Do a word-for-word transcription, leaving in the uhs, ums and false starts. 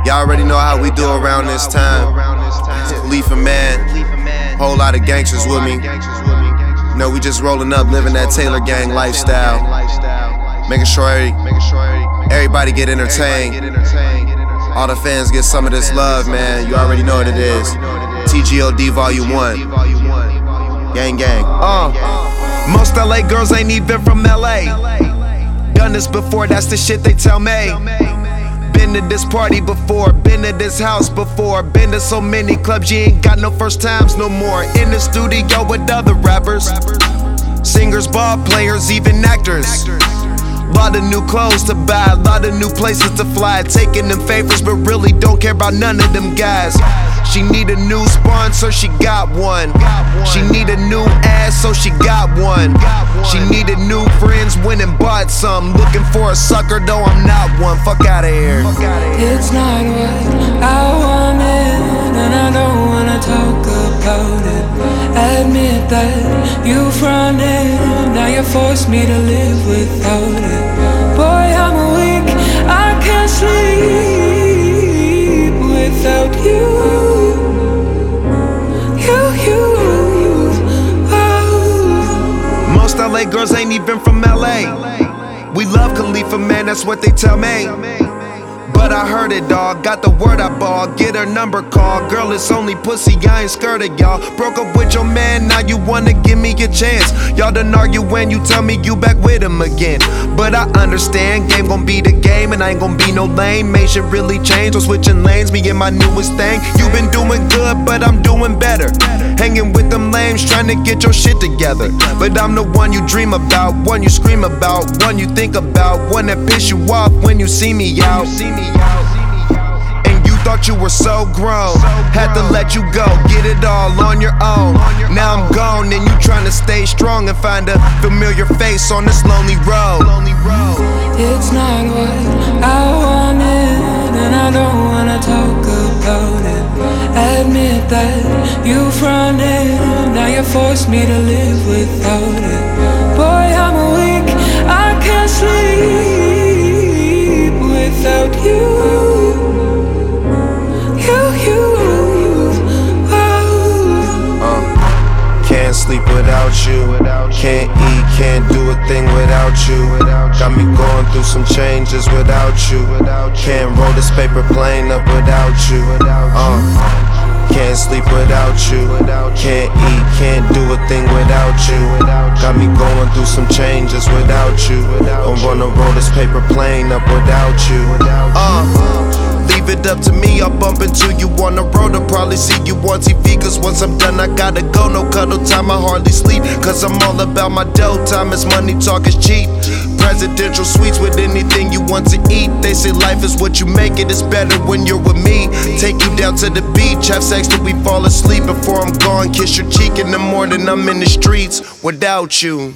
Y'all already know how we do around this time. Khalifa man, whole lot of gangsters with me. You know, we just rolling up, living that Taylor Gang lifestyle. Making sure everybody get entertained. All the fans get some of this love, man. You already know what it is. T G O D Volume one. Gang gang. Uh, most L A girls ain't even from L A. Done this before, that's the shit they tell me. Been to this party before, been to this house before, been to so many clubs, you ain't got no first times no more. In the studio with other rappers, singers, ball players, even actors. Lot of new clothes to buy, lot of new places to fly, taking them favors but really don't care about none of them guys. She need a new sponsor, she got one. She need a new ass, so she got one. She needed new friends, went and bought some. Looking for a sucker, though I'm not one. Fuck outta here. It's not what I wanted, and I don't wanna talk about it. Admit that you fronted, now you force me to live without it. Boy, I'm weak, I can't sleep without you. Most L A girls ain't even from L A. We love Khalifa, man, that's what they tell me. But I heard it, dawg, got the word I bought. Get her number, call. Girl, it's only pussy, I ain't scared of y'all. Broke up with your man, now you wanna give me a chance. Y'all done argue when you tell me you back with him again. But I understand, game gon' be the game, and I ain't gon' be no lame. Made shit really change, I'm switching lanes, me and my newest thing. You been doing good, but I'm doing better. Hanging with them lames, trying to get your shit together. But I'm the one you dream about, one you scream about, one you think about, one that piss you off when you see me out. And you thought you were so grown, had to let you go, get it all on your own. Now I'm gone, and you trying to stay strong and find a familiar face on this lonely road. It's not what I wanted, and I don't wanna talk about it. Admit that you fronted, now you force me to live without it. Boy, I'm weak, I can't sleep without you. Can't sleep without you. Can't eat, can't do a thing without you. Got me going through some changes without you. Can't roll this paper plane up without you. Uh, can't sleep without you. Can't eat, can't do a thing without you. Got me going through some changes without you. Don't wanna roll this paper plane up without you. Uh, Leave it up to me, I'll bump into you on the road. I'll probably see you on T V, cause once I'm done I gotta go. No cuddle time, I hardly sleep, cause I'm all about my dough. Time is money, talk is cheap. Presidential suites with anything you want to eat. They say life is what you make it, it's better when you're with me. Take you down to the beach, have sex till we fall asleep. Before I'm gone, kiss your cheek in the morning, I'm in the streets without you.